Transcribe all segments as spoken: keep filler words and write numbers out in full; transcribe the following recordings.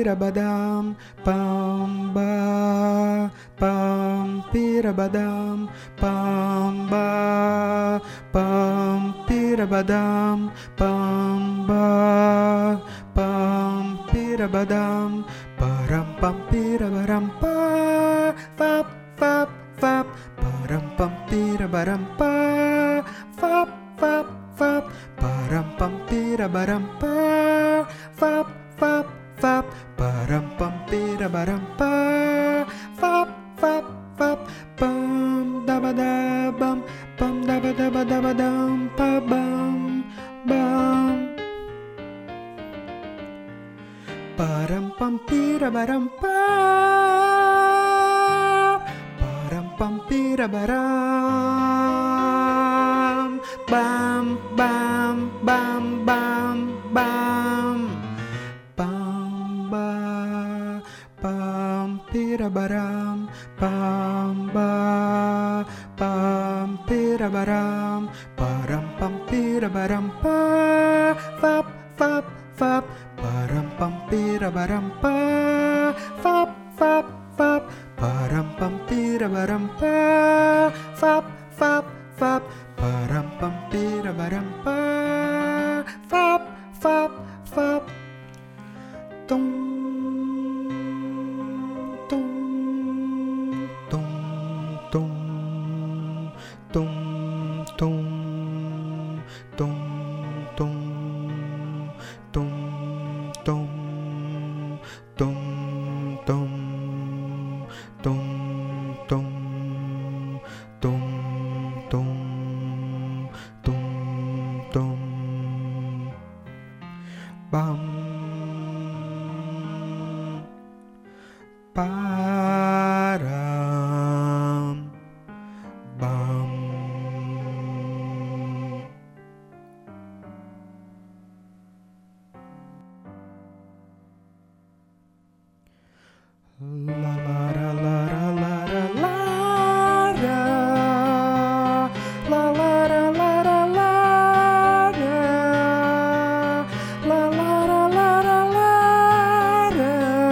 badam, pam ba, pam pira badam, pam ba, pam pira badam, pam ba, pam pira badam, param pam pira baram pa, fap fap fap, param pam pira baram pa, fap fap fap, param pam pira baram pa, fap fap fap, param pam pira baram pa, fap fap fap, pam daba dabam, pam daba daba daba dam, pa bam bam, param pam pira baram pa, param pam pira baram, bam bam bam bam bam, pam ba, pam pira baram, pam ba, pam pira baram, param pam pira baram pa, fap fap fap, param pam pira baram pa, fap fap fap, param pam pira baram pa, fap fap fap, param pam pira baram pa, fap fap fap, tung tung tung tung tung tung tung tung tung tung tung tung tung tung tung tung tung tung, bam param bam. La la la la la la la la, la la la la la la, la la la la la la,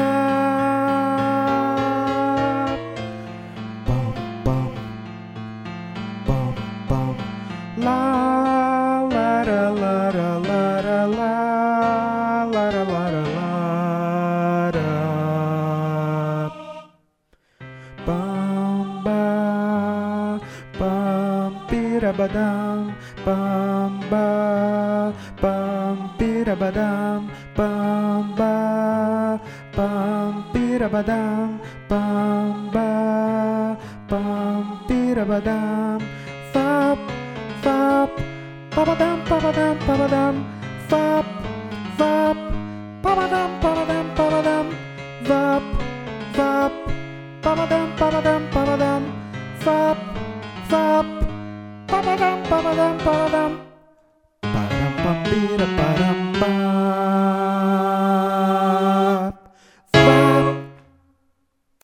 bum bum bum bum, la la la la la la la la la la la. Pam ba, pam pira badam, pam ba, pam pira badam, pam ba, pam pira badam, pam ba, pam pira badam, fap fap, papadam papadam papadam, fap fap, papadam papadam papadam, vap vap, papadam papadam papadam, fap fap, papadam papadam papadam, param pam pira param pam.